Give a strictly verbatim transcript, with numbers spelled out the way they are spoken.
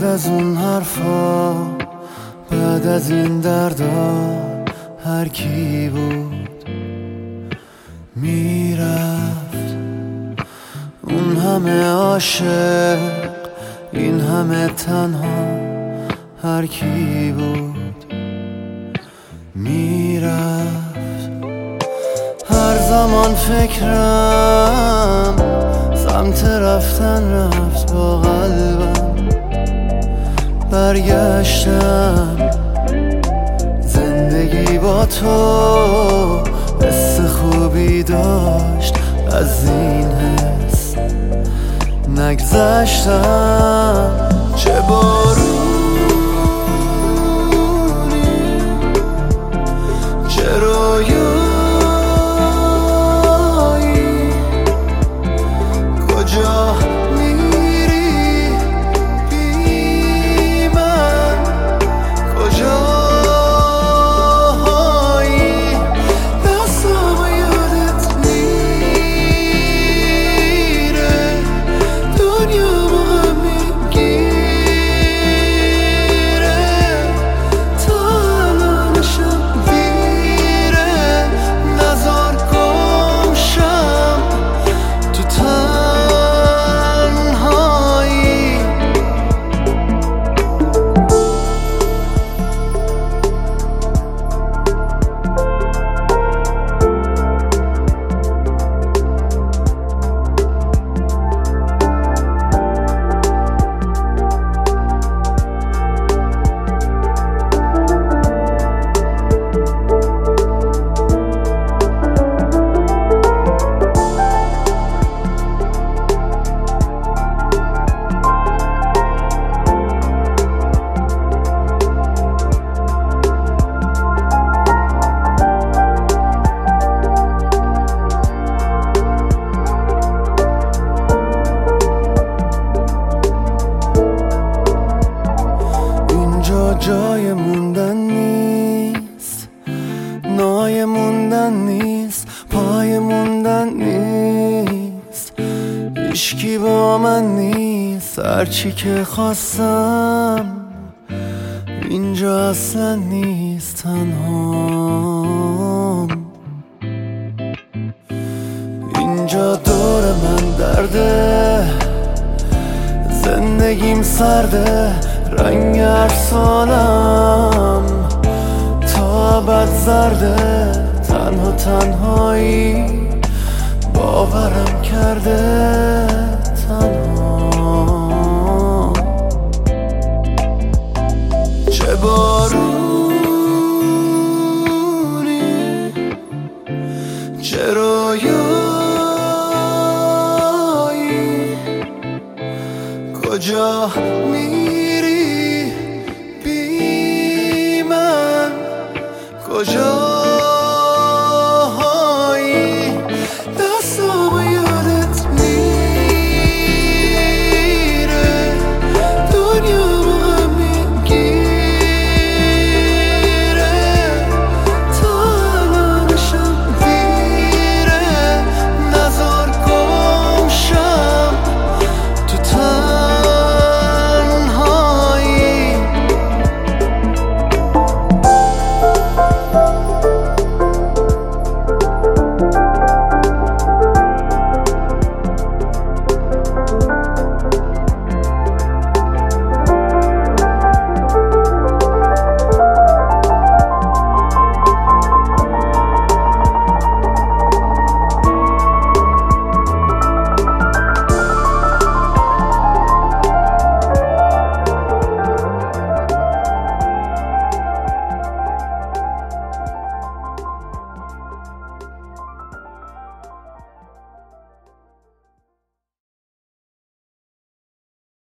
بعد از اون حرفا، بعد از این دردا، هر کی بود میرفت. اون همه عاشق، این همه تنها، هر کی بود میرفت. هر زمان فکرم سمت رفتن رفت، با قلبم برگشتم. زندگی با تو حس خوبی داشت، از این حس نگذشتم. چه بارونی، چه رویایی، کجا میری بی من، کجایی؟ دستم یادت میره، دنیا با هم میگیره، تا الانشم دیره. نزار گم شم تو تنهایی. جای موندن نیست، نای موندن نیست، پای موندن نیست، هیچکی با من نیست. هرچی که خواستم اینجا اصلا نیست، تنهام. اینجا دور من درده، زندگیم سرده، رنگ ارسالم تا ابد زرده. تنها تنهایی باورم کرده، تنها. چه بارونی، چه رویایی، کجا می